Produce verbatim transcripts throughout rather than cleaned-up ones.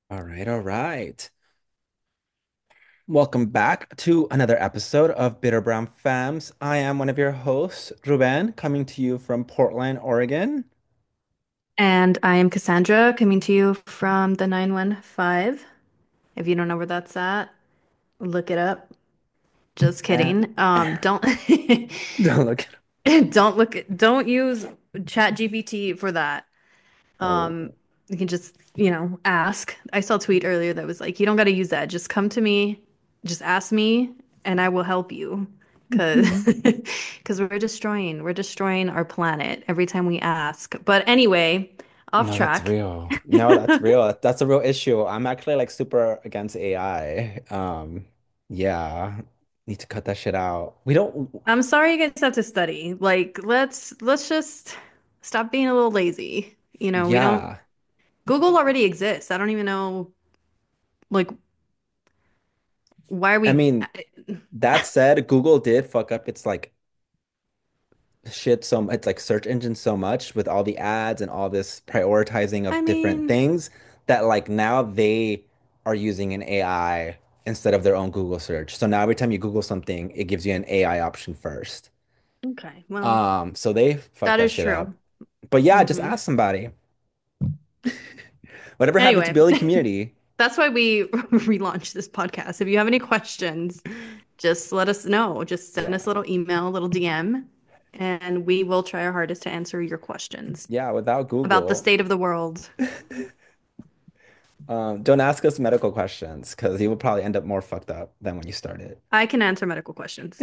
All right, all right. Welcome back to another episode of Bitter Brown Femmes. I am one of your hosts, Ruben, coming to you from Portland, Oregon. And I am Cassandra coming to you from the nine one five. If you don't know where that's at, look it up. Just And kidding. Um, don't don't look. don't look don't use Chat G P T for that. Oh, Um, you can just, you know, ask. I saw a tweet earlier that was like, you don't got to use that. Just come to me, just ask me, and I will help you. Cause, cause we're destroying, we're destroying our planet every time we ask. But anyway, off no, that's track. real. No, that's real. That's a real issue. I'm actually like super against A I. Um, yeah, need to cut that shit out. We don't. I'm sorry you guys have to study. Like, let's let's just stop being a little lazy. You know, we don't Yeah, Google already exists. I don't even know like why are I we mean, that said, Google did fuck up its like shit so it's like search engine so much with all the ads and all this prioritizing I of different mean, things that like now they are using an A I instead of their own Google search. So now every time you Google something, it gives you an A I option first. okay. Well, Um, so they fucked that that is shit up. true. But yeah, just Hmm. ask somebody. Whatever happened to Anyway, building community? that's why we relaunched this podcast. If you have any questions, just let us know. Just send us Yeah. a little email, a little D M, and we will try our hardest to answer your questions Yeah, without about the Google, state of the world. um, don't ask us medical questions because you will probably end up more fucked up than when you started. I can answer medical questions.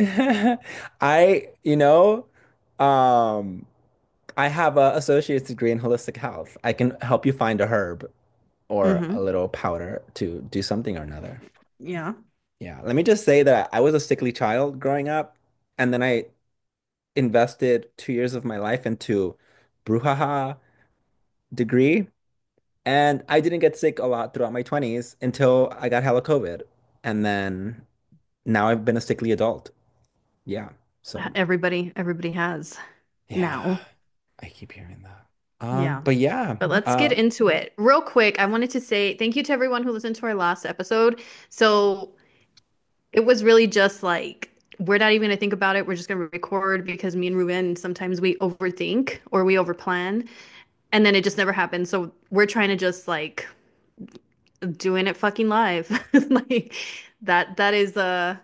I, you know, um, I have a associate's degree in holistic health. I can help you find a herb or a Hmm. little powder to do something or another. Yeah. Yeah, let me just say that I was a sickly child growing up, and then I invested two years of my life into brouhaha degree, and I didn't get sick a lot throughout my twenties until I got hella COVID, and then now I've been a sickly adult. Yeah, so Everybody, everybody has yeah, now. I keep hearing that. Um, Yeah. but yeah, But let's get uh, into it. Real quick, I wanted to say thank you to everyone who listened to our last episode. So it was really just like, we're not even gonna think about it. We're just gonna record because me and Ruben, sometimes we overthink or we overplan, and then it just never happens. So we're trying to just like doing it fucking live. Like that that is uh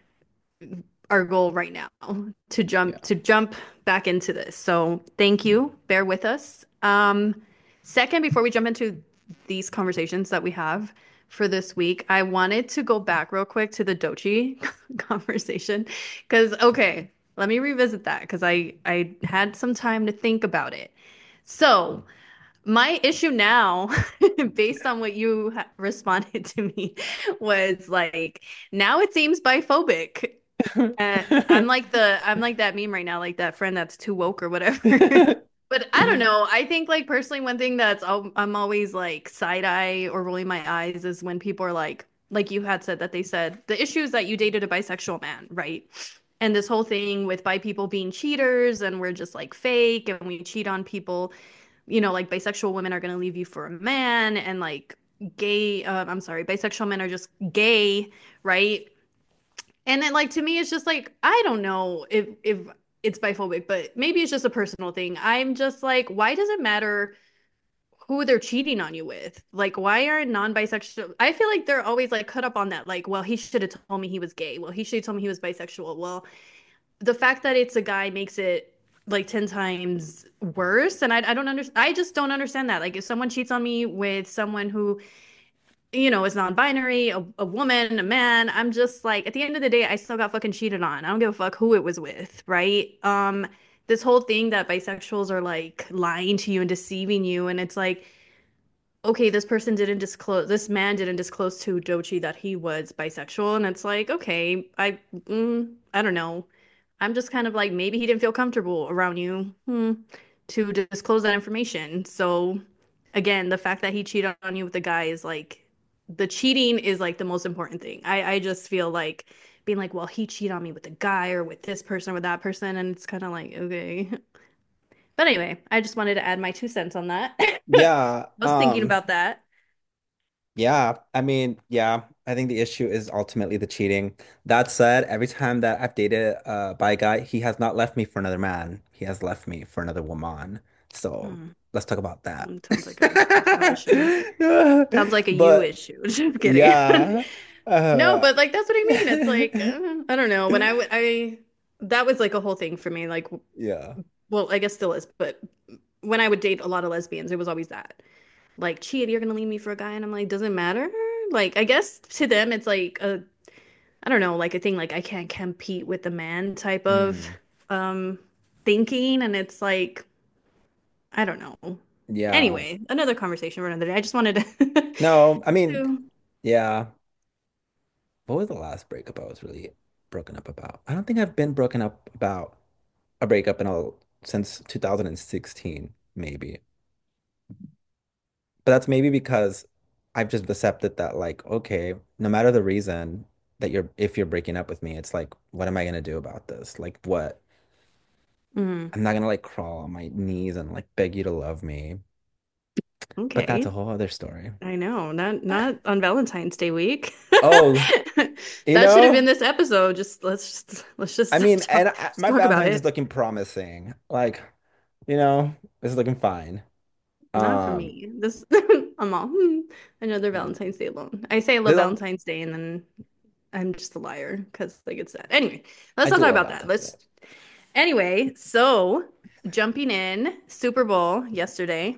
our goal right now to jump yeah. to jump back into this. So thank you. Bear with us. Um, second, before we jump into these conversations that we have for this week, I wanted to go back real quick to the Dochi conversation because okay, let me revisit that because I I had some time to think about it. So my issue now, based on what you ha responded to me, was like now it seems biphobic. Uh, I'm like the I'm like that meme right now, like that friend that's too woke or whatever. But I don't know. I think like personally, one thing that's al I'm always like side eye or rolling my eyes is when people are like, like you had said that they said the issue is that you dated a bisexual man, right? And this whole thing with bi people being cheaters and we're just like fake and we cheat on people, you know, like bisexual women are gonna leave you for a man and like gay, uh, I'm sorry, bisexual men are just gay, right? And then like to me it's just like I don't know if if it's biphobic, but maybe it's just a personal thing. I'm just like, why does it matter who they're cheating on you with? Like, why are non-bisexual? I feel like they're always like cut up on that. Like, well, he should have told me he was gay. Well, he should have told me he was bisexual. Well, the fact that it's a guy makes it like ten times worse. And I, I don't understand. I just don't understand that. Like, if someone cheats on me with someone who you know, is non-binary, a, a woman, a man. I'm just like, at the end of the day, I still got fucking cheated on. I don't give a fuck who it was with, right? Um, this whole thing that bisexuals are like lying to you and deceiving you, and it's like, okay, this person didn't disclose, this man didn't disclose to Dochi that he was bisexual, and it's like, okay, I, mm, I don't know. I'm just kind of like, maybe he didn't feel comfortable around you, hmm, to disclose that information. So again, the fact that he cheated on you with the guy is like, the cheating is like the most important thing. I, I just feel like being like, well, he cheated on me with a guy or with this person or with that person, and it's kind of like, okay. But anyway, I just wanted to add my two cents on that. I Yeah, was thinking um, about that. Yeah, I mean, yeah, I think the issue is ultimately the cheating. That said, every time that I've dated uh, by a guy, he has not left me for another man. He has left me for another woman. So Mm, let's talk about that. mm, sounds like a personal issue. Sounds like a you But issue. Just kidding. yeah, No, uh, but like that's what I mean. It's like uh, I don't know. When I w I that was like a whole thing for me. Like, yeah. well, I guess still is, but when I would date a lot of lesbians, it was always that. Like, cheat, you're gonna leave me for a guy, and I'm like, doesn't matter. Like, I guess to them, it's like a I don't know, like a thing like I can't compete with the man type of Mm, um thinking, and it's like I don't know. yeah. Anyway, another conversation for another day. I just wanted to No, I mean, to yeah. What was the last breakup I was really broken up about? I don't think I've been broken up about a breakup in a since two thousand sixteen, maybe. But that's maybe because I've just accepted that, like, okay, no matter the reason that you're, if you're breaking up with me, it's like, what am I gonna do about this? Like, what? mm, I'm not gonna like crawl on my knees and like beg you to love me. But that's a okay. whole other story. I know, not not on Valentine's Day week. Oh, you That should have been know, this episode. Just let's just let's I just mean, and talk, I, just my talk about Valentine's is it. looking promising. Like, you know, it's looking fine. Not for Um, me. This I'm all hmm, another Valentine's Day alone. I say I love there's a, Valentine's Day and then I'm just a liar because like it's sad. Anyway, let's I not do talk love about that. Valentine's Day. Let's anyway, so jumping in, Super Bowl yesterday.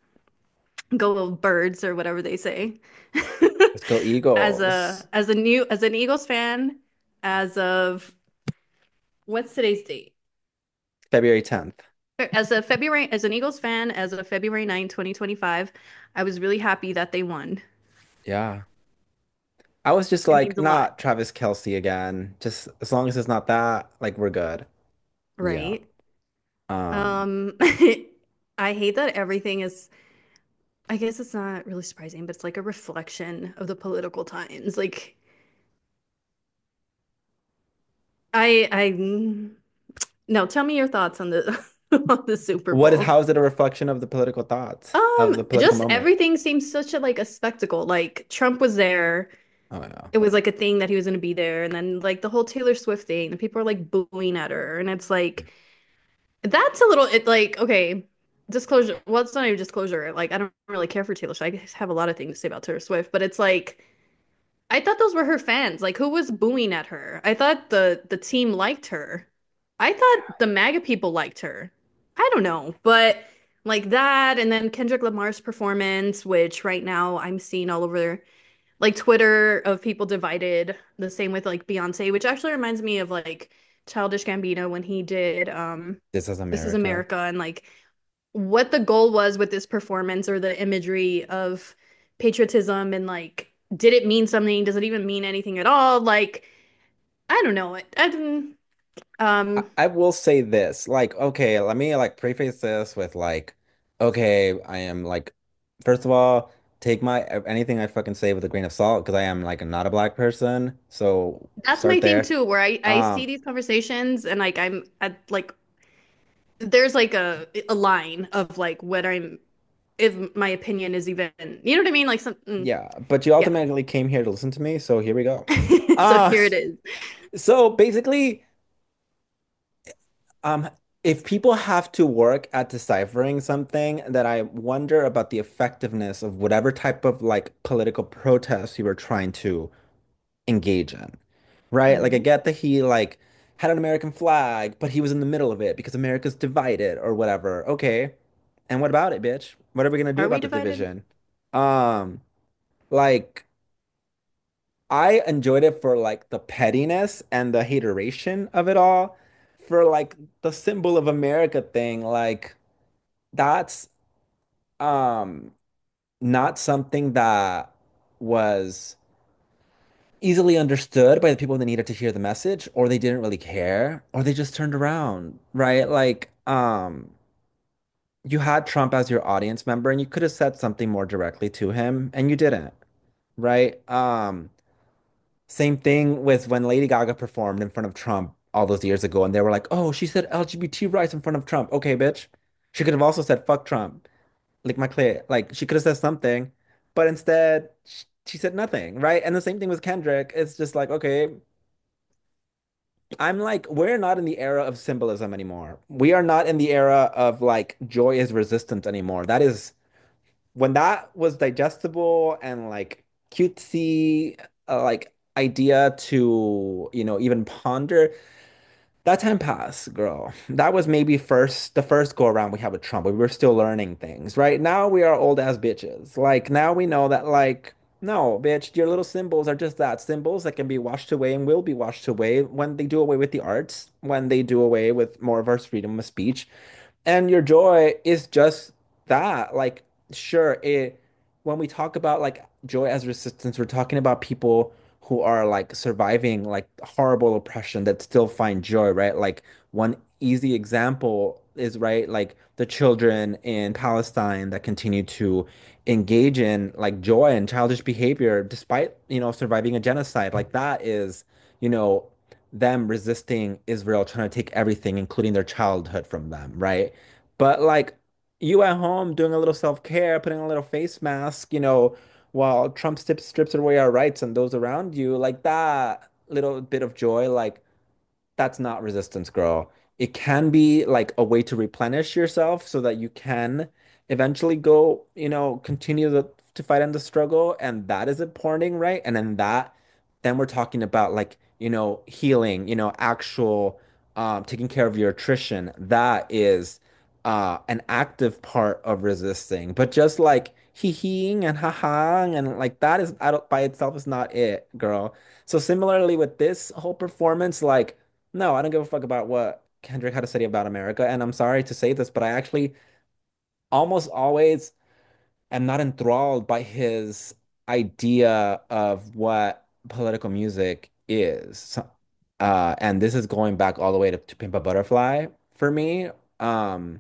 Go little birds or whatever they say. Let's go As a Eagles. as a new as an Eagles fan, as of what's today's date? February tenth. As a February as an Eagles fan, as of February ninth, twenty twenty-five, I was really happy that they won. Yeah. I was just It like, means a lot, not Travis Kelce again. Just as long as it's not that, like we're good. Yeah. right? Um, Um I hate that everything is I guess it's not really surprising, but it's like a reflection of the political times. Like I I no, tell me your thoughts on the on the Super what is Bowl. how is it a reflection of the political thoughts of Um, the political just moment? everything seems such a like a spectacle. Like Trump was there. Oh yeah. It was like a thing that he was going to be there, and then like the whole Taylor Swift thing, and people are like booing at her, and it's like that's a little it like okay, disclosure. Well, it's not even disclosure. Like I don't really care for Taylor Swift. I have a lot of things to say about Taylor Swift, but it's like I thought those were her fans. Like who was booing at her? I thought the the team liked her. I thought the MAGA people liked her. I don't know, but like that, and then Kendrick Lamar's performance, which right now I'm seeing all over like Twitter of people divided. The same with like Beyonce, which actually reminds me of like Childish Gambino when he did um This is This Is America. America and like what the goal was with this performance or the imagery of patriotism and like did it mean something? Does it even mean anything at all? Like I don't know. I, I didn't I, um I will say this, like, okay, let me like preface this with like, okay, I am like, first of all, take my anything I fucking say with a grain of salt because I am like not a black person. So that's my start thing there. too, where I I see Um, these conversations and like I'm at like there's like a a line of like what I'm if my opinion is even you know what I mean? Like some mm, yeah, but you yeah. ultimately came here to listen to me, so here we go. So Uh, here it is. so basically, um, if people have to work at deciphering something, that I wonder about the effectiveness of whatever type of like political protest you were trying to engage in, right? Like I Mhm. get that he like had an American flag, but he was in the middle of it because America's divided or whatever. Okay. And what about it, bitch? What are we gonna do Are we about the divided? division? Um, like I enjoyed it for like the pettiness and the hateration of it all. For like the symbol of America thing, like that's um not something that was easily understood by the people that needed to hear the message, or they didn't really care, or they just turned around, right? Like, um, you had Trump as your audience member, and you could have said something more directly to him, and you didn't, right? Um, same thing with when Lady Gaga performed in front of Trump all those years ago, and they were like, "Oh, she said L G B T rights in front of Trump." Okay, bitch. She could have also said "fuck Trump," like my clear, like she could have said something. but instead sh- she said nothing, right? And the same thing with Kendrick. It's just like, okay, I'm like, we're not in the era of symbolism anymore. We are not in the era of like joy is resistant anymore. That is when that was digestible and like cutesy, uh, like idea to, you know, even ponder. That time passed, girl. That was maybe first the first go around we have with Trump. We were still learning things. Right now we are old ass bitches. Like now we know that like no, bitch, your little symbols are just that symbols that can be washed away and will be washed away when they do away with the arts, when they do away with more of our freedom of speech. And your joy is just that. Like, sure, it when we talk about like joy as resistance, we're talking about people who are like surviving like horrible oppression that still find joy, right? Like one easy example is right, like the children in Palestine that continue to engage in like joy and childish behavior despite, you know, surviving a genocide. Like that is, you know, them resisting Israel trying to take everything, including their childhood from them, right? But like you at home doing a little self-care, putting a little face mask, you know, while Trump strips strips away our rights and those around you, like that little bit of joy, like that's not resistance, girl. It can be like a way to replenish yourself so that you can eventually go, you know, continue the, to fight in the struggle. And that is important, right? And then that, then we're talking about like, you know, healing, you know, actual um, taking care of your attrition. That is uh, an active part of resisting. But just like hee-heeing and ha-haing and like that is, I don't, by itself is not it, girl. So similarly with this whole performance, like, no, I don't give a fuck about what Kendrick had to say about America. And I'm sorry to say this, but I actually almost always am not enthralled by his idea of what political music is. So- uh, and this is going back all the way to, to Pimp a Butterfly for me. Um,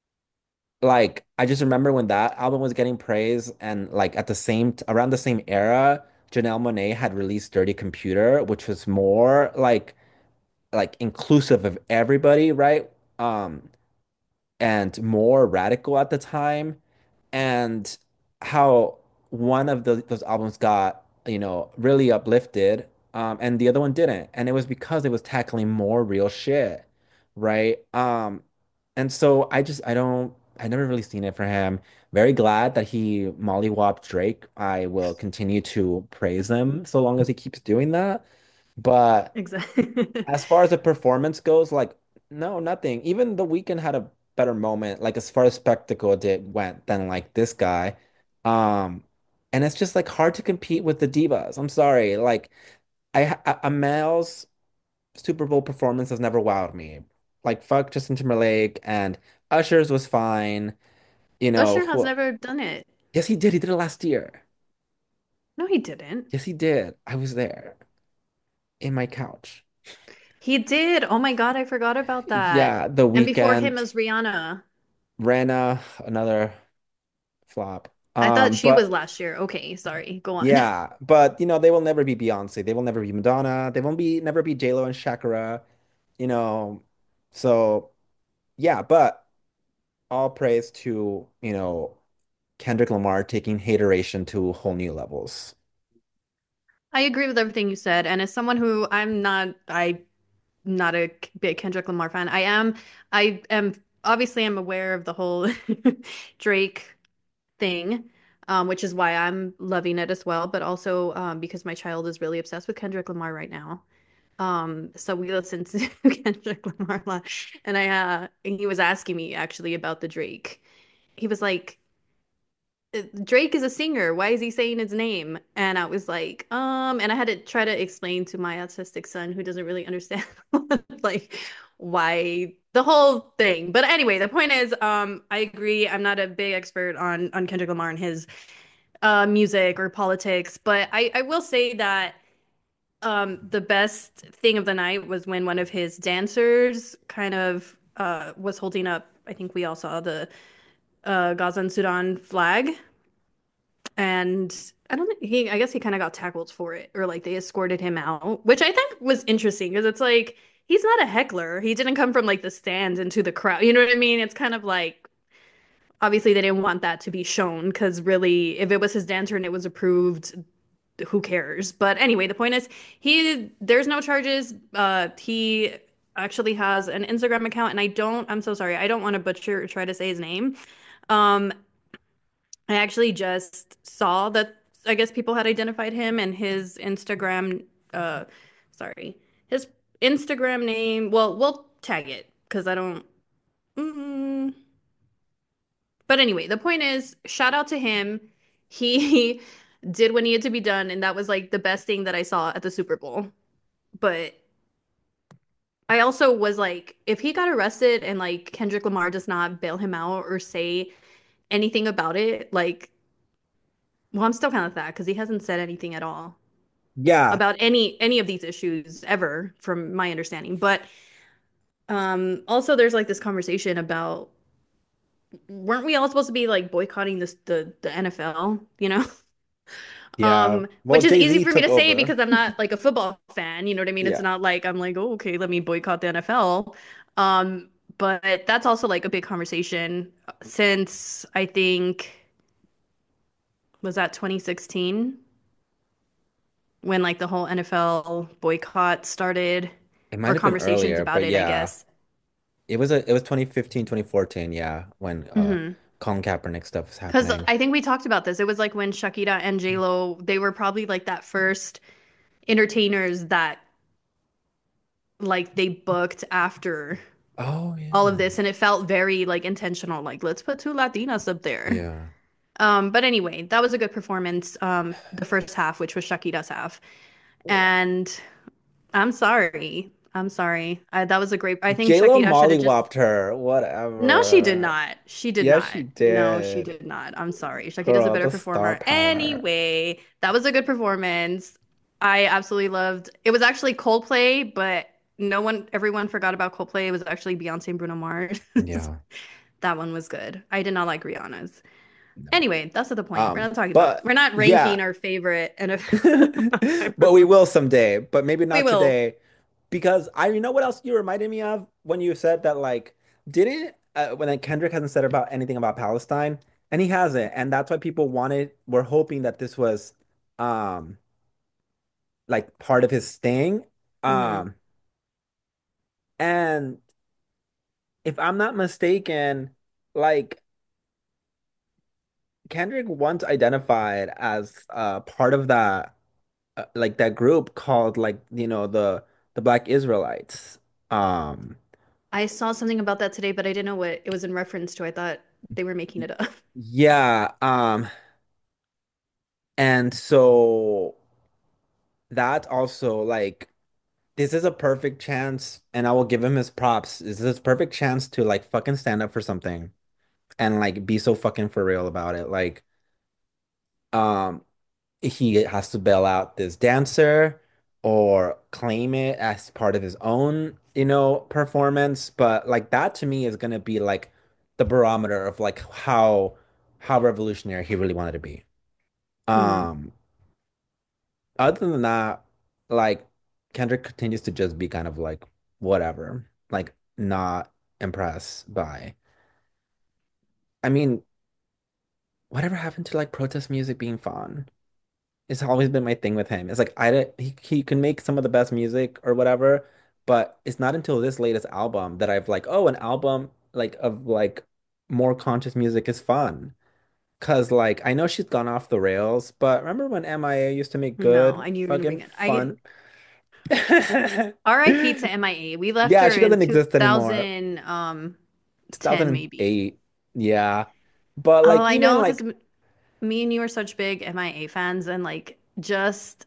like I just remember when that album was getting praise, and like at the same around the same era, Janelle Monáe had released Dirty Computer, which was more like like inclusive of everybody, right? Um, and more radical at the time, and how one of the, those albums got, you know, really uplifted, um, and the other one didn't. And it was because it was tackling more real shit, right? Um, and so I just, I don't, I never really seen it for him. Very glad that he mollywopped Drake. I will continue to praise him so long as he keeps doing that. But Exactly. as far as the performance goes, like no, nothing. Even The Weeknd had a better moment, like as far as spectacle did went than like this guy. Um, and it's just like hard to compete with the divas. I'm sorry. Like I a a male's Super Bowl performance has never wowed me. Like fuck Justin Timberlake and Usher's was fine. You know, Usher has who never done it. yes he did. He did it last year. No, he didn't. Yes, he did. I was there in my couch. He did. Oh my God, I forgot about that. Yeah, The And before him Weeknd, was Rihanna. Rana, another flop. I thought Um, she was but last year. Okay, sorry. Go on. yeah, but you know, they will never be Beyonce. They will never be Madonna. They won't be never be J-Lo and Shakira, you know. So yeah, but all praise to, you know, Kendrick Lamar taking hateration to whole new levels. I agree with everything you said. And as someone who I'm not, I'm not a big Kendrick Lamar fan. I am, I am obviously I'm aware of the whole Drake thing, um, which is why I'm loving it as well. But also um, because my child is really obsessed with Kendrick Lamar right now. Um, so we listened to Kendrick Lamar a lot, and I uh, and he was asking me actually about the Drake. He was like, Drake is a singer. Why is he saying his name? And I was like, um, and I had to try to explain to my autistic son who doesn't really understand like why the whole thing. But anyway, the point is, um, I agree. I'm not a big expert on on Kendrick Lamar and his uh music or politics, but I I will say that um the best thing of the night was when one of his dancers kind of uh was holding up, I think we all saw the uh Gaza and Sudan flag, and I don't think he, I guess he kind of got tackled for it, or like they escorted him out, which I think was interesting because it's like he's not a heckler. He didn't come from like the stands into the crowd. You know what I mean? It's kind of like obviously they didn't want that to be shown because really, if it was his dancer and it was approved, who cares? But anyway, the point is, he there's no charges. Uh, he actually has an Instagram account, and I don't. I'm so sorry. I don't want to butcher or try to say his name. Um, I actually just saw that I guess people had identified him and his Instagram uh sorry. His Instagram name, well, we'll tag it because I don't mm, but anyway, the point is, shout out to him. He did what needed to be done, and that was like the best thing that I saw at the Super Bowl. But I also was like, if he got arrested and like Kendrick Lamar does not bail him out or say anything about it, like, well, I'm still kind of sad because he hasn't said anything at all Yeah. about any any of these issues ever, from my understanding. But um, also, there's like this conversation about weren't we all supposed to be like boycotting this the the N F L, you know? Yeah. Um, Well, which is easy Jay-Z for me took to say over. because I'm not like a football fan, you know what I mean? It's Yeah. not like I'm like, oh, okay, let me boycott the N F L. Um, but that's also like a big conversation since I think was that twenty sixteen when like the whole N F L boycott started It might or have been conversations earlier, about but it, I yeah. guess. It was a it was twenty fifteen, twenty fourteen, yeah, when uh Hmm. Colin Kaepernick stuff was Because happening. I think we talked about this. It was like when Shakira and J-Lo, they were probably like that first entertainers that like they booked after Oh all of yeah. this, and it felt very like intentional. Like, let's put two Latinas up there. Yeah. Um, but anyway, that was a good performance, um, the first half, which was Shakira's half. Yeah. And I'm sorry. I'm sorry. I, that was a great, I think J-Lo Shakira should have just mollywopped her. no, she did Whatever. not. She did Yeah, she not. No, she did. did not. I'm sorry. Shakira's a Girl, better the star performer. power. Anyway, that was a good performance. I absolutely loved. It was actually Coldplay, but no one, everyone forgot about Coldplay. It was actually Beyonce and Bruno Mars. Yeah. That one was good. I did not like Rihanna's. No. Anyway, that's not the point. We're Um, not talking about. but We're not yeah. ranking our favorite N F L But we will performers. someday, but maybe We not will. today. Because I, you know what else you reminded me of when you said that, like, didn't uh, when like, Kendrick hasn't said about anything about Palestine, and he hasn't, and that's why people wanted, were hoping that this was, um, like part of his sting. Hmm. Um, and if I'm not mistaken, like Kendrick once identified as uh part of that, uh, like that group called like you know the the Black Israelites. Um. I saw something about that today, but I didn't know what it was in reference to. I thought they were making it up. Yeah, um, and so that also like this is a perfect chance, and I will give him his props. This is a perfect chance to like fucking stand up for something and like be so fucking for real about it. Like, um, he has to bail out this dancer or claim it as part of his own, you know, performance. But like that to me is gonna be like the barometer of like how how revolutionary he really wanted to be. Mm. Um, Other than that, like Kendrick continues to just be kind of like whatever, like not impressed by. I mean, whatever happened to like protest music being fun? It's always been my thing with him. It's like I don't- he he can make some of the best music or whatever, but it's not until this latest album that I've like, oh, an album like of like more conscious music is fun. Cause like I know she's gone off the rails, but remember when M I A used to make No, good I knew you were gonna fucking bring it. I fun? R I P to M I A. We left Yeah, her she in doesn't exist anymore. two thousand um ten maybe. two thousand eight. Yeah. But All like I even know, because like me and you are such big M I A fans, and like just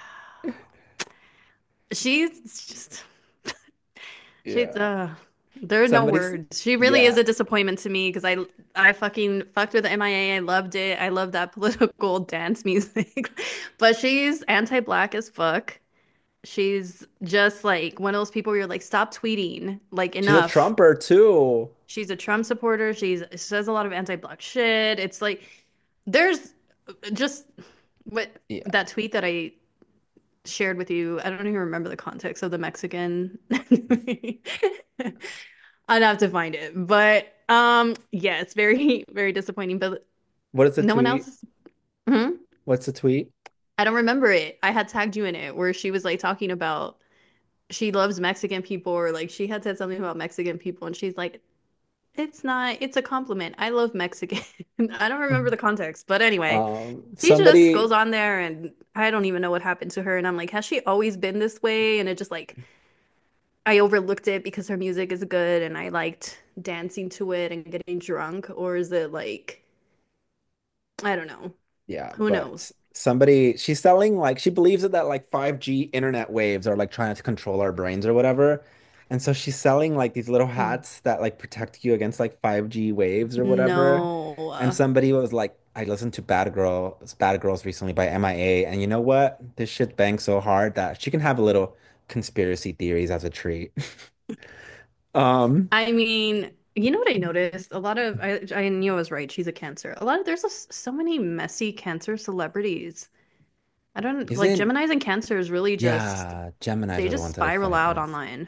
she's just she's yeah. uh there are no Somebody's words. She really is yeah. a disappointment to me because I I fucking fucked with M I A. I A. I loved it. I love that political dance music. But she's anti-black as fuck. She's just like one of those people where you're like, stop tweeting. Like She's a enough. Trumper too. She's a Trump supporter. She's says a lot of anti-black shit. It's like there's just what Yeah. that tweet that I shared with you. I don't even remember the context of the Mexican. I'd have to find it. But Um, yeah, it's very, very disappointing, but What is the no one tweet? else is. Mhm. What's the tweet? I don't remember it. I had tagged you in it where she was like talking about she loves Mexican people, or like she had said something about Mexican people, and she's like, it's not, it's a compliment. I love Mexican. I don't remember the context, but anyway, Um, she just somebody, goes on there and I don't even know what happened to her. And I'm like, has she always been this way? And it just like, I overlooked it because her music is good and I liked dancing to it and getting drunk, or is it like, I don't know. yeah, Who but knows? s- somebody, she's selling like she believes that that like five G internet waves are like trying to control our brains or whatever. And so she's selling like these little Mm. hats that like protect you against like five G waves or whatever. And No. somebody was like, I listened to Bad Girls, Bad Girls recently by M I A, and you know what? This shit bangs so hard that she can have a little conspiracy theories as a treat. Um, I mean, you know what I noticed? A lot of I I knew I was right. She's a Cancer. A lot of there's a, so many messy Cancer celebrities. I don't like isn't Geminis and Cancers really just yeah, Geminis they are the just ones that I spiral fight out with. online.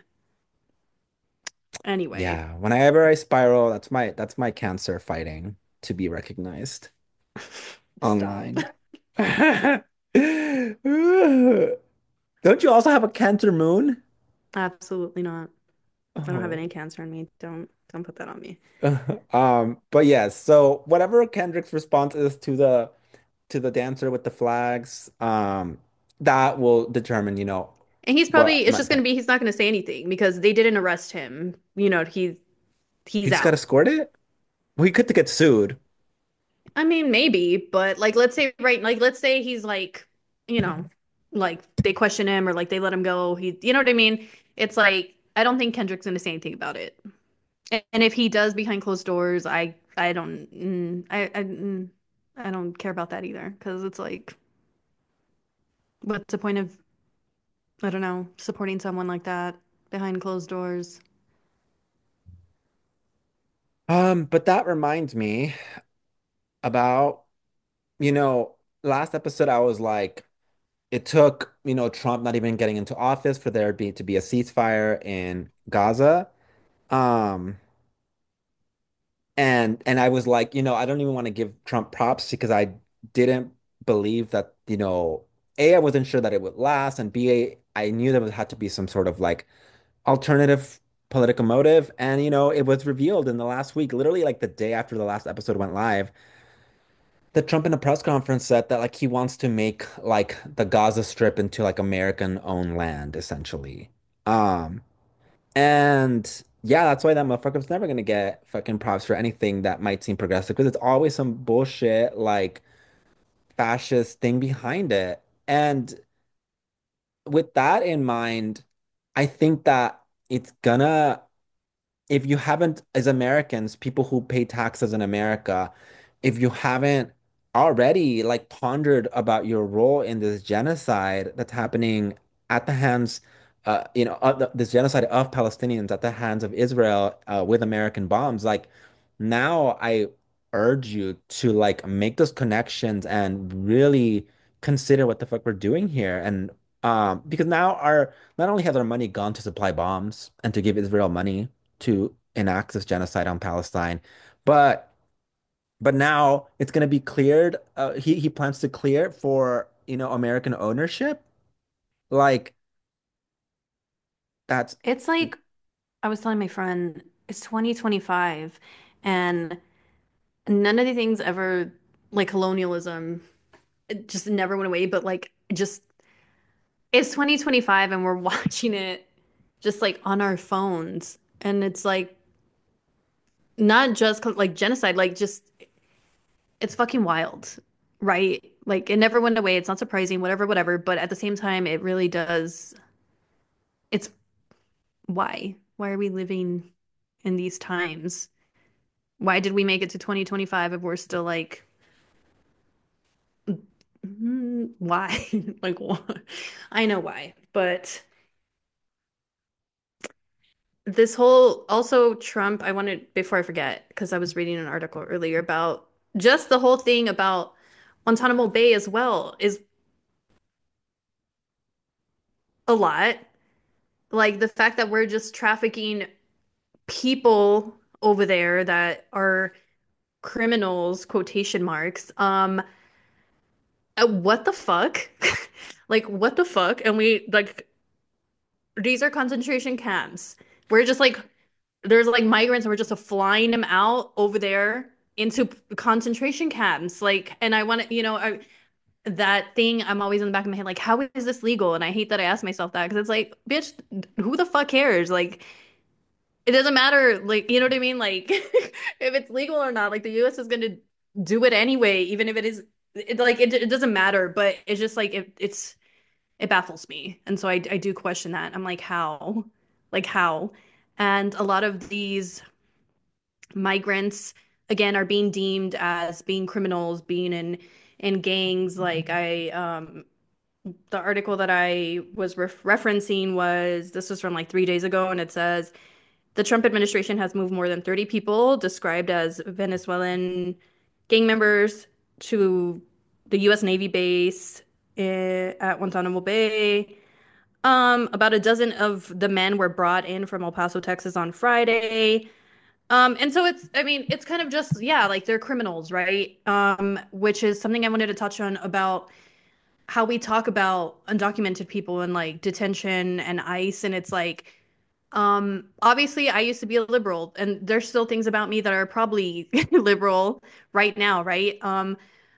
Anyway, Yeah, whenever I spiral, that's my that's my cancer fighting to be recognized stop. online. Don't you also have a Cancer moon? Absolutely not. I don't have Oh. any Cancer in me. Don't don't put that on me. Um, but yes, so whatever Kendrick's response is to the to the dancer with the flags, um, that will determine, you know, And he's probably what it's my just gonna opinion. be he's not gonna say anything because they didn't arrest him. You know, he He he's just got out. escorted it? Well, he could get sued. I mean, maybe, but like let's say right, like let's say he's like, you know, like they question him or like they let him go. He, you know what I mean? It's like I don't think Kendrick's gonna say anything about it. And, and if he does behind closed doors, I I don't mm, I I mm, I don't care about that either because it's like what's the point of I don't know, supporting someone like that behind closed doors? Um, but that reminds me about, you know, last episode I was like, it took, you know, Trump not even getting into office for there be to be a ceasefire in Gaza. Um, and and I was like, you know, I don't even want to give Trump props because I didn't believe that, you know, A, I wasn't sure that it would last, and B, A, I knew there had to be some sort of like alternative political motive. And, you know, it was revealed in the last week, literally like the day after the last episode went live, that Trump in a press conference said that like he wants to make like the Gaza Strip into like American owned land, essentially. Um, and yeah, that's why that motherfucker's never gonna get fucking props for anything that might seem progressive because it's always some bullshit like fascist thing behind it. And with that in mind, I think that it's gonna if you haven't, as Americans, people who pay taxes in America, if you haven't already like pondered about your role in this genocide that's happening at the hands, uh, you know, of the, this genocide of Palestinians at the hands of Israel, uh, with American bombs, like now I urge you to like make those connections and really consider what the fuck we're doing here. And um, because now our not only has our money gone to supply bombs and to give Israel money to enact this genocide on Palestine. But but now it's going to be cleared. Uh, he he plans to clear it for, you know, American ownership. Like that's It's like I was telling my friend, it's twenty twenty-five and none of the things ever like colonialism it just never went away, but like just it's twenty twenty-five and we're watching it just like on our phones. And it's like not just co- like genocide, like just it's fucking wild, right? Like it never went away. It's not surprising, whatever, whatever. But at the same time, it really does. It's why? Why are we living in these times? Why did we make it to twenty twenty-five if we're still like, mm, why? Like, what? I know why, but. This whole also Trump, I wanted before I forget, because I was reading an article earlier about just the whole thing about Guantanamo Bay as well is a lot. Like the fact that we're just trafficking people over there that are criminals, quotation marks. Um, uh, what the fuck? Like, what the fuck? And we like these are concentration camps. We're just like there's like migrants and we're just flying them out over there into concentration camps. Like, and I want to, you know, I, that thing I'm always in the back of my head, like, how is this legal? And I hate that I ask myself that because it's like, bitch, who the fuck cares? Like, it doesn't matter. Like, you know what I mean? Like, if it's legal or not, like the U S is gonna do it anyway, even if it is, it, like, it, it doesn't matter. But it's just like it, it's it baffles me, and so I I do question that. I'm like, how, like how, and a lot of these migrants again are being deemed as being criminals, being in in gangs. Like I um the article that I was ref referencing was this was from like three days ago, and it says the Trump administration has moved more than thirty people described as Venezuelan gang members to the U S. Navy base eh, at Guantanamo Bay. Um, about a dozen of the men were brought in from El Paso, Texas on Friday. Um, and so it's, I mean, it's kind of just, yeah, like they're criminals, right? Um, which is something I wanted to touch on about how we talk about undocumented people and like detention and ICE. And it's like, um, obviously I used to be a liberal and there's still things about me that are probably liberal right now, right? Um,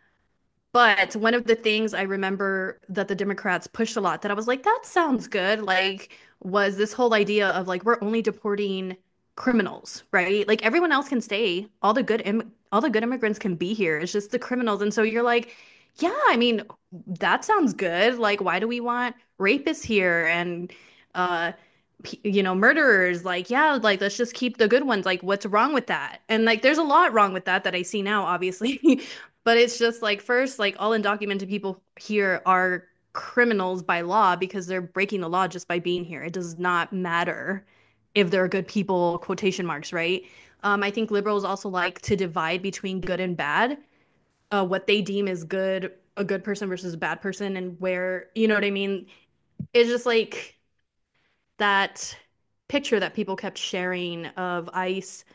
but one of the things I remember that the Democrats pushed a lot that I was like, that sounds good, like, was this whole idea of like we're only deporting criminals, right? Like everyone else can stay. All the good im all the good immigrants can be here. It's just the criminals. And so you're like, yeah, I mean, that sounds good. Like, why do we want rapists here and uh p- you know, murderers? Like, yeah, like let's just keep the good ones. Like, what's wrong with that? And like there's a lot wrong with that that I see now, obviously. But it's just like first, like all undocumented people here are criminals by law because they're breaking the law just by being here. It does not matter if they're good people, quotation marks, right? Um, I think liberals also like to divide between good and bad, uh, what they deem is good, a good person versus a bad person, and where, you know what I mean? It's just like that picture that people kept sharing of ICE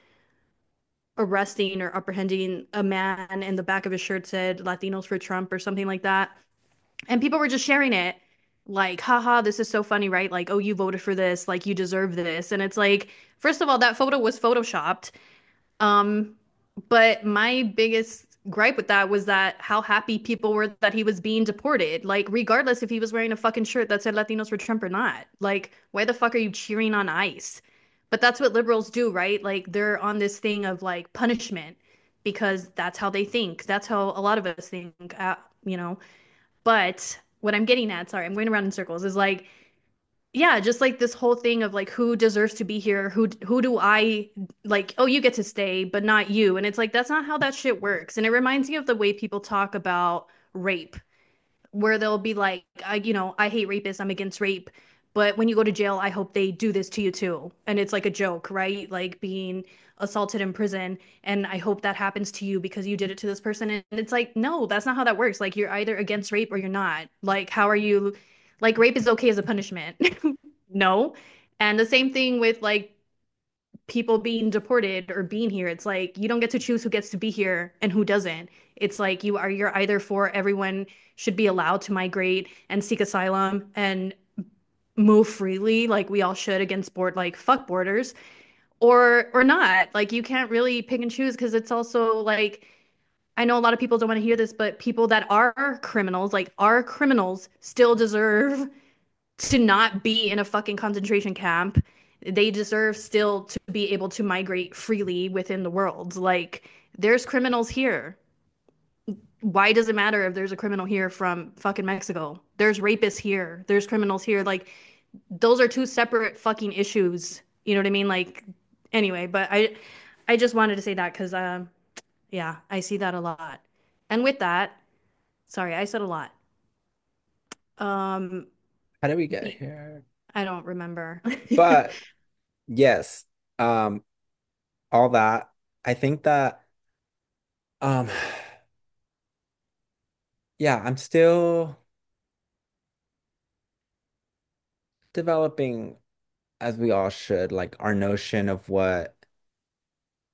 arresting or apprehending a man and the back of his shirt said Latinos for Trump or something like that. And people were just sharing it like, haha, this is so funny, right? Like, oh, you voted for this, like you deserve this. And it's like, first of all, that photo was photoshopped. Um, but my biggest gripe with that was that how happy people were that he was being deported. Like, regardless if he was wearing a fucking shirt that said Latinos for Trump or not. Like, why the fuck are you cheering on ICE? But that's what liberals do, right? Like, they're on this thing of like punishment because that's how they think. That's how a lot of us think, uh, you know. But what I'm getting at, sorry, I'm going around in circles, is like, yeah, just like this whole thing of like who deserves to be here, who who do I like, oh, you get to stay, but not you. And it's like that's not how that shit works. And it reminds me of the way people talk about rape where they'll be like, I, you know, I hate rapists, I'm against rape, but when you go to jail, I hope they do this to you too. And it's like a joke, right? Like being assaulted in prison, and I hope that happens to you because you did it to this person. And it's like, no, that's not how that works. Like you're either against rape or you're not. Like, how are you? Like rape is okay as a punishment. No. And the same thing with like people being deported or being here. It's like you don't get to choose who gets to be here and who doesn't. It's like you are you're either for everyone should be allowed to migrate and seek asylum and move freely like we all should against board like fuck borders or or not. Like you can't really pick and choose because it's also like I know a lot of people don't want to hear this, but people that are criminals, like are criminals, still deserve to not be in a fucking concentration camp. They deserve still to be able to migrate freely within the world. Like, there's criminals here. Why does it matter if there's a criminal here from fucking Mexico? There's rapists here. There's criminals here. Like, those are two separate fucking issues. You know what I mean? Like, anyway, but I, I just wanted to say that because, um, yeah, I see that a lot. And with that, sorry, I said a lot. Um, How did we get here? I don't remember. But yes, um, all that. I think that um yeah, I'm still developing as we all should, like our notion of what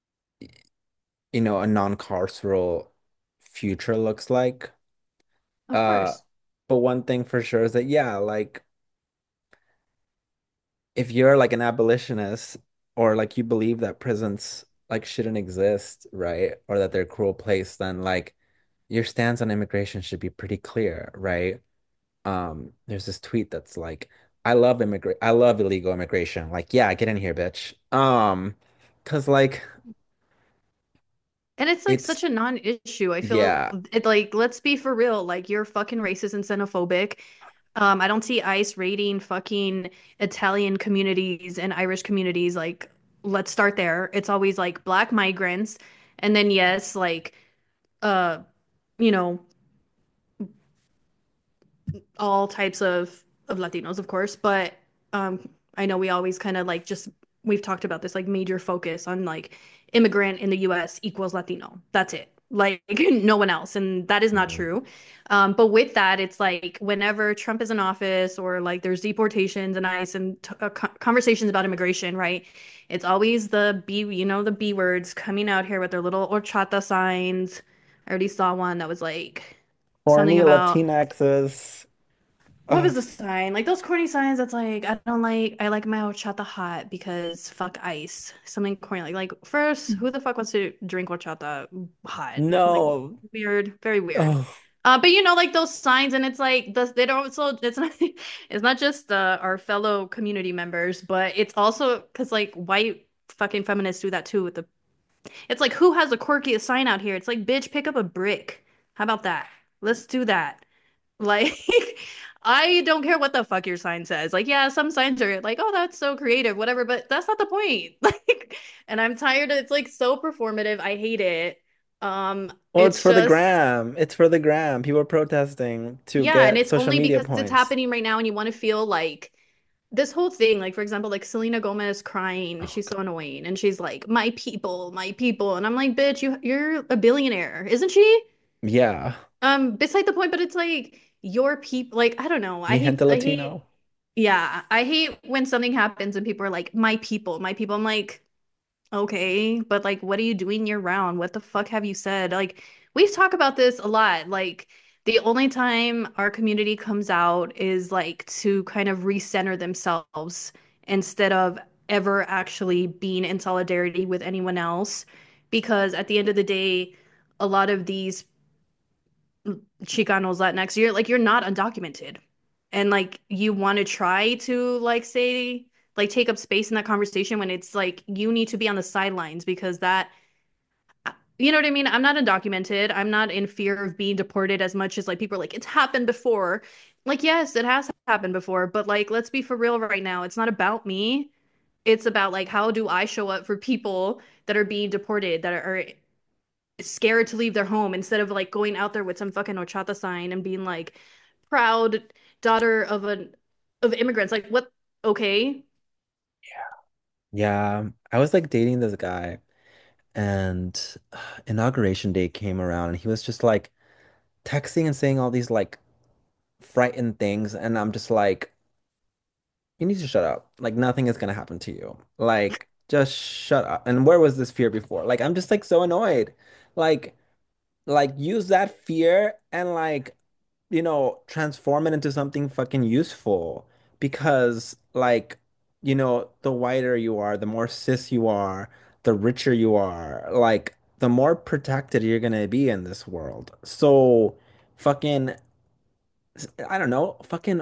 you know, a non-carceral future looks like. Of Uh, course. but one thing for sure is that, yeah, like if you're like an abolitionist or like you believe that prisons like shouldn't exist, right? Or that they're a cruel place, then like your stance on immigration should be pretty clear, right? Um, there's this tweet that's like, I love immigrant I love illegal immigration. Like, yeah, get in here, bitch. Um, 'cause like And it's like it's such a non-issue. I feel yeah. it like, let's be for real. Like, you're fucking racist and xenophobic. Um, I don't see ICE raiding fucking Italian communities and Irish communities. Like, let's start there. It's always like black migrants. And then yes, like uh, you know, all types of of Latinos, of course, but um, I know we always kind of like just we've talked about this like major focus on like immigrant in the U S equals Latino. That's it. Like no one else, and that is not Mhm. true. Um, but with that, it's like whenever Trump is in office or like there's deportations and ICE and t uh, co conversations about immigration, right? It's always the B, you know, the B words coming out here with their little horchata signs. I already saw one that was like something Horny about Latinxes. what was Ugh. the sign? Like those corny signs that's like, I don't like, I like my horchata hot because fuck ice. Something corny. Like, like first, who the fuck wants to drink horchata hot? Like, No. weird, very weird. Oh. Uh, but you know, like those signs, and it's like, the, they don't, so it's not, it's not just uh, our fellow community members, but it's also because like white fucking feminists do that too with the, it's like, who has the quirkiest sign out here? It's like, bitch, pick up a brick. How about that? Let's do that. Like, I don't care what the fuck your sign says. Like, yeah, some signs are like, oh, that's so creative, whatever, but that's not the point. Like, and I'm tired of it's like so performative. I hate it. Um, Well, it's it's for the just gram. It's for the gram. People are protesting to yeah, and get it's social only media because it's points. happening right now and you want to feel like this whole thing, like for example, like Selena Gomez crying, Oh she's so God. annoying, and she's like, "My people, my people," and I'm like, "Bitch, you you're a billionaire, isn't she?" Yeah. Um, beside the point, but it's like your people, like I don't know. I Mi gente hate, I hate, Latino. yeah, I hate when something happens and people are like, my people, my people. I'm like, okay, but like, what are you doing year round? What the fuck have you said? Like, we've talked about this a lot. Like, the only time our community comes out is like to kind of recenter themselves instead of ever actually being in solidarity with anyone else. Because at the end of the day, a lot of these Chicanos Latinx, you're like you're not undocumented. And like you want to try to like say like take up space in that conversation when it's like you need to be on the sidelines because that you know what I mean? I'm not undocumented. I'm not in fear of being deported as much as like people are like it's happened before. Like yes, it has happened before, but like let's be for real right now. It's not about me. It's about like how do I show up for people that are being deported that are scared to leave their home instead of like going out there with some fucking horchata sign and being like proud daughter of an of immigrants. Like what? Okay. Yeah. I was like dating this guy and uh, inauguration day came around and he was just like texting and saying all these like frightened things and I'm just like you need to shut up. Like nothing is gonna happen to you. Like just shut up. And where was this fear before? Like I'm just like so annoyed. Like like use that fear and like you know transform it into something fucking useful because like you know the whiter you are, the more cis you are, the richer you are, like the more protected you're gonna be in this world. So fucking I don't know, fucking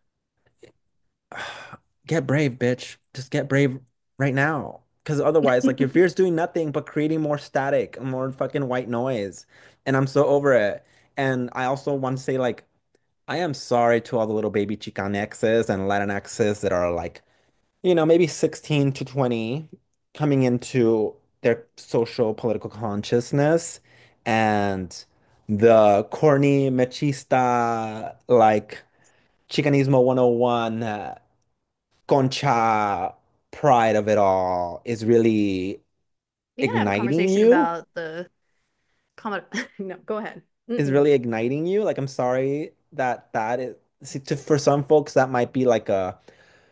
get brave, bitch. Just get brave right now. Because otherwise, like, your fear's doing nothing but creating more static, more fucking white noise. And I'm so over it. And I also want to say, like, I am sorry to all the little baby Chicanxes and Latinxes that are, like, you know, maybe sixteen to twenty coming into their social political consciousness and the corny, machista, like, Chicanismo one oh one Concha pride of it all is really We gotta have a igniting conversation you, about the comment. No, go ahead. is Mm-mm. really igniting you. Like, I'm sorry that that is, see, to, for some folks, that might be like a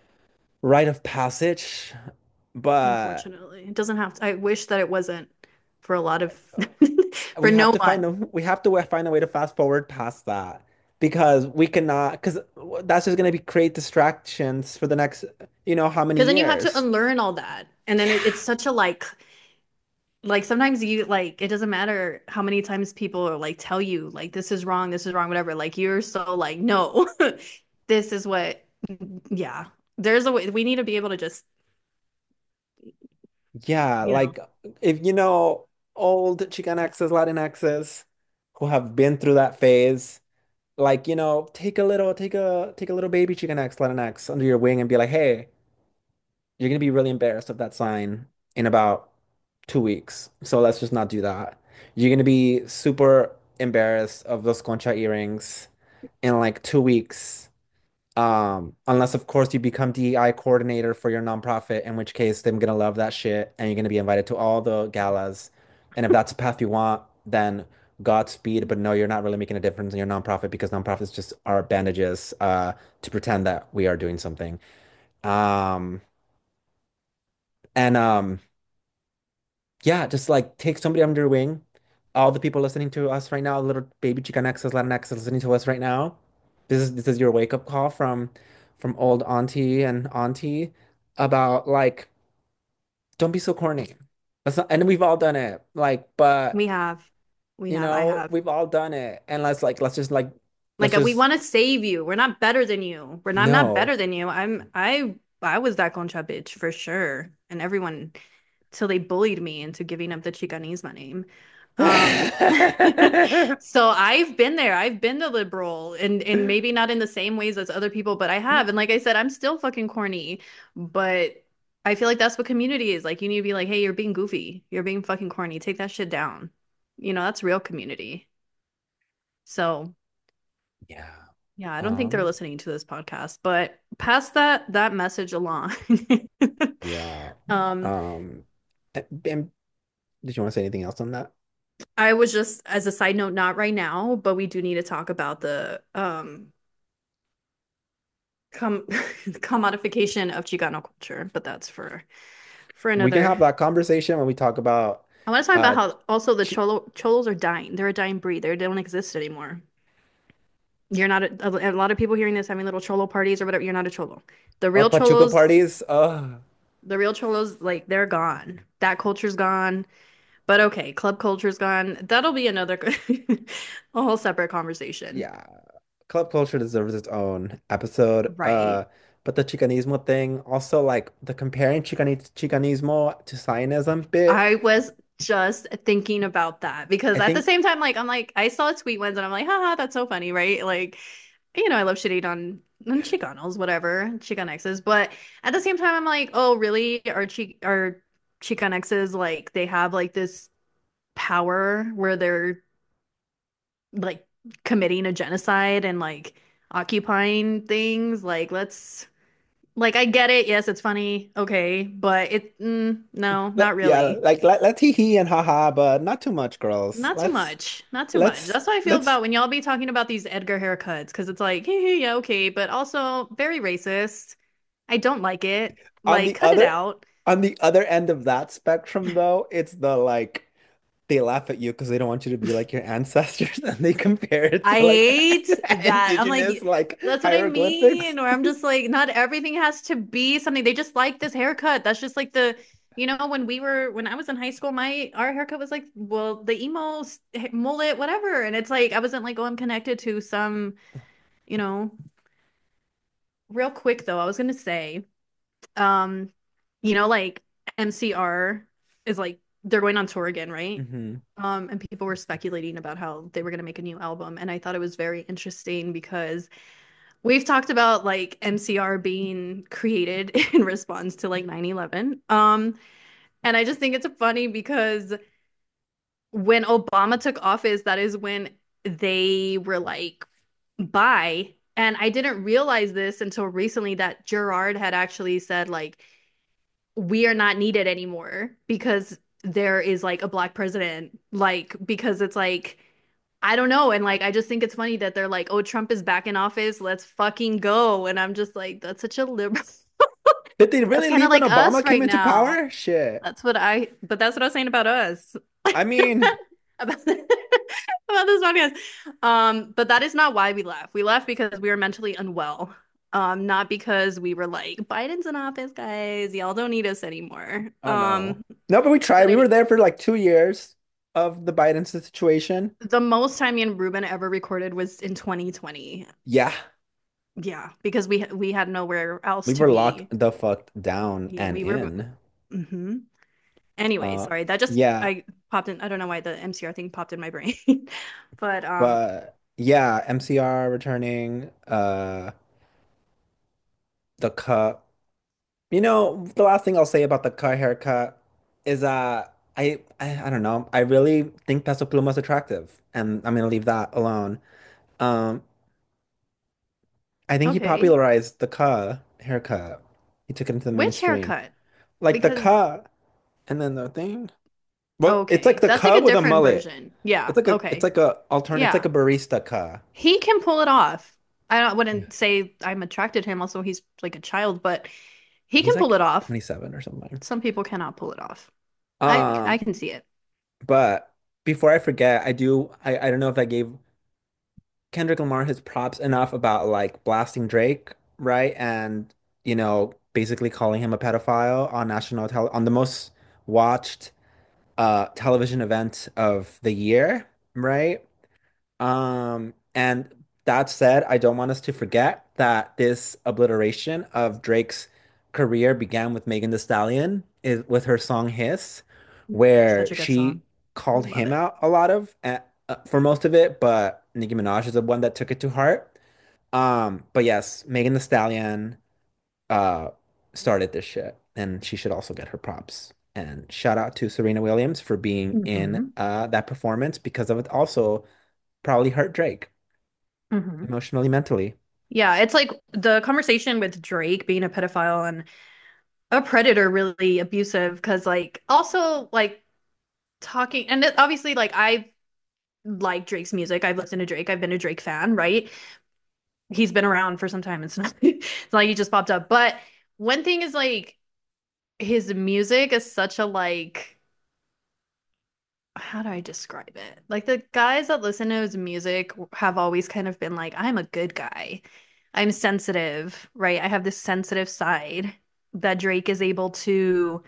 rite of passage, but Unfortunately, it doesn't have to. I wish that it wasn't. for a lot of for We have no to one. find a we have to find a way to fast forward past that because we cannot because that's just going to be create distractions for the next you know how many Because then you have to years. unlearn all that. And then it, it's Yeah. such a like like sometimes you like it doesn't matter how many times people are like tell you like this is wrong, this is wrong, whatever. Like you're so like, no, this is what yeah. There's a way we need to be able to just, Yeah, you know, like if you know old Chicanxes, Latinxes who have been through that phase, like you know, take a little, take a take a little baby Chicanx, Latinx under your wing and be like, hey, you're gonna be really embarrassed of that sign in about two weeks. So let's just not do that. You're gonna be super embarrassed of those concha earrings in like two weeks. Um, unless of course you become D E I coordinator for your nonprofit, in which case they're gonna love that shit and you're gonna be invited to all the galas. And if that's a path you want, then Godspeed, but no, you're not really making a difference in your nonprofit because nonprofits just are bandages uh to pretend that we are doing something. Um and um yeah, just like take somebody under your wing. All the people listening to us right now, little baby Chicanxes, Latinxes listening to us right now. This is this is your wake up call from from old auntie and auntie about like don't be so corny. That's not, and we've all done it. Like, but we have we you have I know, have. we've all done it. And let's like let's just like let's Like we just want to save you. We're not better than you. We're not, I'm not no. better than you. I'm I I was that concha bitch for sure. And everyone till they bullied me into giving up the Chicanismo name. Um, so I've been there. I've been the liberal and and maybe not in the same ways as other people, but I have. And like I said, I'm still fucking corny, but I feel like that's what community is. Like you need to be like, hey, you're being goofy. You're being fucking corny. Take that shit down. You know, that's real community. So Yeah. yeah, I don't think they're Um, listening to this podcast, but pass that that message along. yeah. Um, Um, and, and did you want to say anything else on that? I was just as a side note, not right now, but we do need to talk about the um com commodification of Chicano culture, but that's for for We can another. have that conversation when we talk about I want to talk about uh how also the ch cholo cholos are dying. They're a dying breed. They don't exist anymore. You're not a, a lot of people hearing this having little cholo parties or whatever. You're not a cholo. The or real pachuco cholos, parties. Uh the real cholos, like they're gone. That culture's gone. But okay, club culture's gone. That'll be another a whole separate conversation. yeah. Club culture deserves its own episode. Right. Uh but the Chicanismo thing, also like the comparing Chicani Chicanismo to Zionism bit, I was just thinking about that because I at the think same time, like I'm like I saw a tweet once and I'm like, haha, that's so funny, right? Like, you know, I love shitting on on Chicanos, whatever, Chicanexes, but at the same time, I'm like, oh, really? Are Chi are Chicanexes like they have like this power where they're like committing a genocide and like occupying things? Like, let's like I get it. Yes, it's funny. Okay, but it mm, no, not let, yeah, really. like let, let's hee hee and haha, but not too much, girls. Not too Let's much. Not too much. let's That's how I feel let's about when y'all be talking about these Edgar haircuts because it's like, hey, yeah, okay, but also very racist. I don't like it. on Like, the cut it other out. on the other end of that spectrum though, it's the like they laugh at you because they don't want you to be like your ancestors and they compare it I to like hate that. I'm indigenous like, like that's what I hieroglyphics. mean. Or I'm just like, not everything has to be something. They just like this haircut. That's just like the, you know, when we were, when I was in high school, my, our haircut was like, well, the emo s- mullet, whatever. And it's like, I wasn't like, oh, I'm connected to some, you know, real quick though, I was gonna say, um, you know, like M C R is like they're going on tour again, right? Hmm. Um, and people were speculating about how they were gonna make a new album, and I thought it was very interesting because we've talked about like M C R being created in response to like nine eleven. Um, and I just think it's funny because when Obama took office, that is when they were like, bye. And I didn't realize this until recently that Gerard had actually said, like, we are not needed anymore because there is like a black president. Like, because it's like, I don't know. And like, I just think it's funny that they're like, oh, Trump is back in office. Let's fucking go. And I'm just like, that's such a liberal. Did they That's really kind of leave when like Obama us came right into now. power? Shit. That's what I, but that's what I was saying about us. I mean, About, about this podcast. Um, but that is not why we left. We left because we were mentally unwell. Um, not because we were like, Biden's in office, guys. Y'all don't need us anymore. oh no. Um, No, but we tried. but We were any there for like two years of the Biden situation. the most time me and Ruben ever recorded was in twenty twenty. Yeah, Yeah, because we we had nowhere else we to were locked be. the fuck down Yeah, and we were. in. hmm Anyway, Uh, sorry. That just yeah, I popped in. I don't know why the M C R thing popped in my brain. But um but yeah, M C R returning, uh, the cut. You know, the last thing I'll say about the cut haircut is uh I, I I don't know. I really think Peso Pluma's attractive, and I'm gonna leave that alone. Um, I think he okay. popularized the ka haircut. He took it into the Which mainstream. haircut? Like the Because ka and then the thing. Well, it's like okay, the that's like ka a with a different mullet. version. Yeah, It's like a it's okay. like a alternate it's like Yeah. a barista ka. He can pull it off. I don't, Yeah. wouldn't say I'm attracted to him. Also, he's like a child, but he He's can pull like it off. twenty-seven or something. Some people cannot pull it off. I I Um, can see it. but before I forget, I do I, I don't know if I gave Kendrick Lamar his props enough about like blasting Drake, right? And you know, basically calling him a pedophile on national tele on the most watched uh television event of the year, right? Um, and that said, I don't want us to forget that this obliteration of Drake's career began with Megan Thee Stallion is with her song Hiss, where Such a good she song. called Love him it. out a lot of uh, uh, for most of it, but Nicki Minaj is the one that took it to heart. Um, but yes, Megan Thee Stallion uh started this shit, and she should also get her props. And shout out to Serena Williams for being in hmm uh that performance because of it also probably hurt Drake hmm emotionally, mentally. Yeah, it's like the conversation with Drake being a pedophile and a predator really abusive because like also like talking and it, obviously like I like Drake's music. I've listened to Drake. I've been a Drake fan, right? He's been around for some time. It's not it's not like he just popped up. But one thing is like his music is such a like how do I describe it? Like the guys that listen to his music have always kind of been like, I'm a good guy. I'm sensitive, right? I have this sensitive side that Drake is able to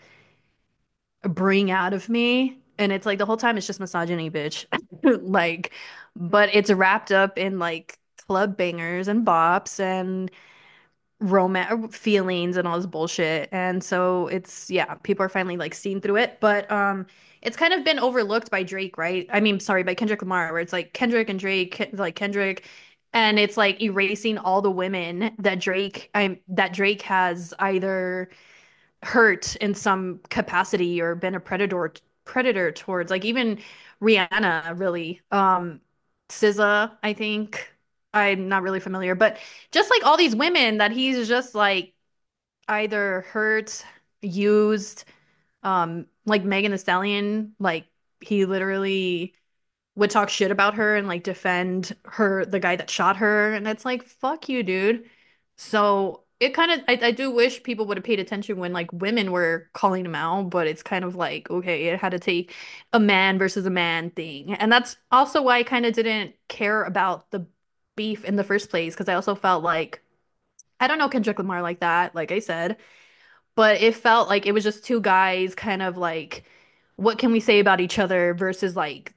bring out of me. And it's like the whole time it's just misogyny, bitch. Like, but it's wrapped up in like club bangers and bops and romance feelings and all this bullshit. And so it's yeah, people are finally like seeing through it. But um it's kind of been overlooked by Drake, right? I mean, sorry, by Kendrick Lamar, where it's like Kendrick and Drake, like Kendrick, and it's like erasing all the women that Drake I that Drake has either hurt in some capacity or been a predator predator towards. Like even Rihanna, really. Um S Z A, I think. I'm not really familiar, but just like all these women that he's just like either hurt, used, um, like Megan Thee Stallion, like he literally would talk shit about her and like defend her, the guy that shot her, and it's like, fuck you, dude. So it kind of, I, I do wish people would have paid attention when like women were calling him out, but it's kind of like, okay, it had to take a man versus a man thing. And that's also why I kind of didn't care about the beef in the first place, because I also felt like, I don't know Kendrick Lamar like that, like I said, but it felt like it was just two guys kind of like, what can we say about each other versus like,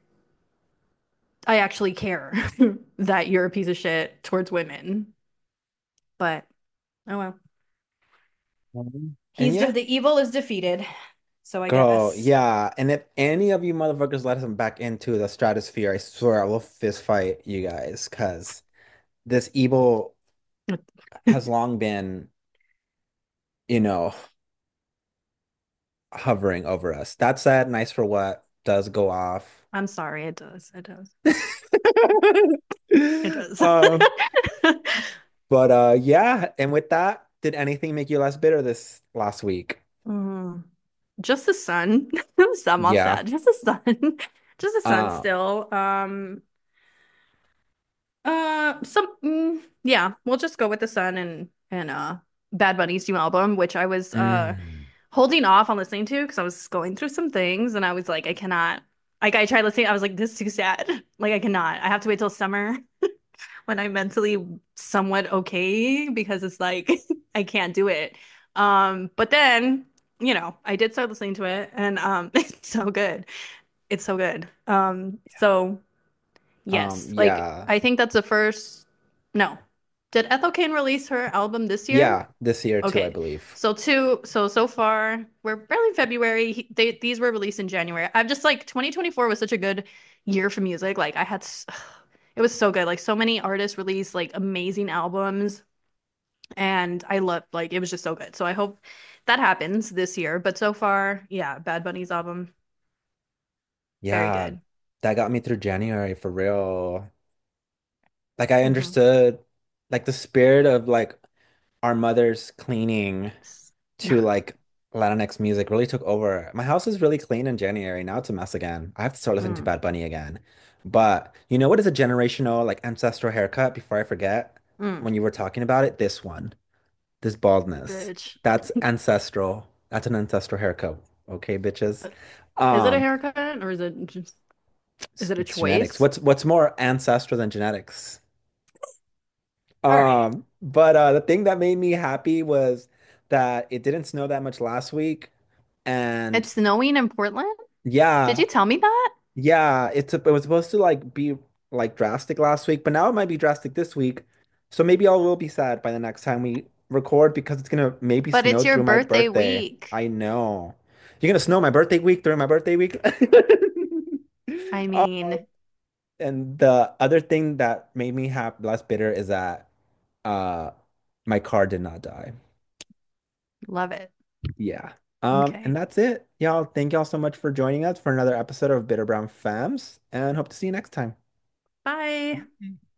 I actually care that you're a piece of shit towards women. But oh well. Mhm. And He's de yeah, the evil is defeated. So I girl, guess. yeah. And if any of you motherfuckers let him back into the stratosphere, I swear I will fist fight you guys because this evil has long been, you know, hovering over us. That said, Nice for What does go off. I'm sorry, it does. It does. It does. Um, but uh yeah, and with that, did anything make you less bitter this last week? Mm. Just the sun. I'm all Yeah. sad. Just the sun. Just the sun Uh, still. Um uh some mm, yeah, we'll just go with the sun and and uh Bad Bunny's new album, which I was uh Mm. holding off on listening to because I was going through some things and I was like, I cannot. Like I tried listening, I was like, this is too sad. Like I cannot. I have to wait till summer when I'm mentally somewhat okay because it's like I can't do it. Um, but then, you know, I did start listening to it and um it's so good. It's so good. Um, so Um, yes, like yeah. I think that's the first no. Did Ethel Cain release her album this year? Yeah, this year too, I Okay. believe. So two, so so far we're barely in February. He- They these were released in January. I've just like twenty twenty-four was such a good year for music. Like I had s- it was so good. Like so many artists released like amazing albums and I loved like it was just so good. So I hope that happens this year. But so far, yeah, Bad Bunny's album, very Yeah, good. that got me through January for real. Like I Hmm. understood like the spirit of like our mothers cleaning to like Latinx music really took over. My house is really clean in January. Now it's a mess again. I have to start listening to Mm, Bad Bunny again. But you know what is a generational like ancestral haircut before I forget? mm, When you were talking about it, this one, this baldness. bitch. That's ancestral. That's an ancestral haircut. Okay, bitches. Is it a Um, haircut or is it just is it's, it a it's genetics. choice? What's what's more ancestral than genetics? All right. Um, but uh, the thing that made me happy was that it didn't snow that much last week, and It's snowing in Portland? Did yeah, you tell me that? yeah, it's it was supposed to like be like drastic last week, but now it might be drastic this week. So maybe I will be sad by the next time we record because it's gonna maybe But snow it's your through my birthday birthday. week. I know. You're gonna snow my birthday week during my birthday week. I Uh, mean, and the other thing that made me happy, less bitter, is that uh my car did not die. love it. Yeah. Um, and Okay. that's it. Y'all, thank y'all so much for joining us for another episode of Bitter Brown Femmes, and hope to see you next time. Bye.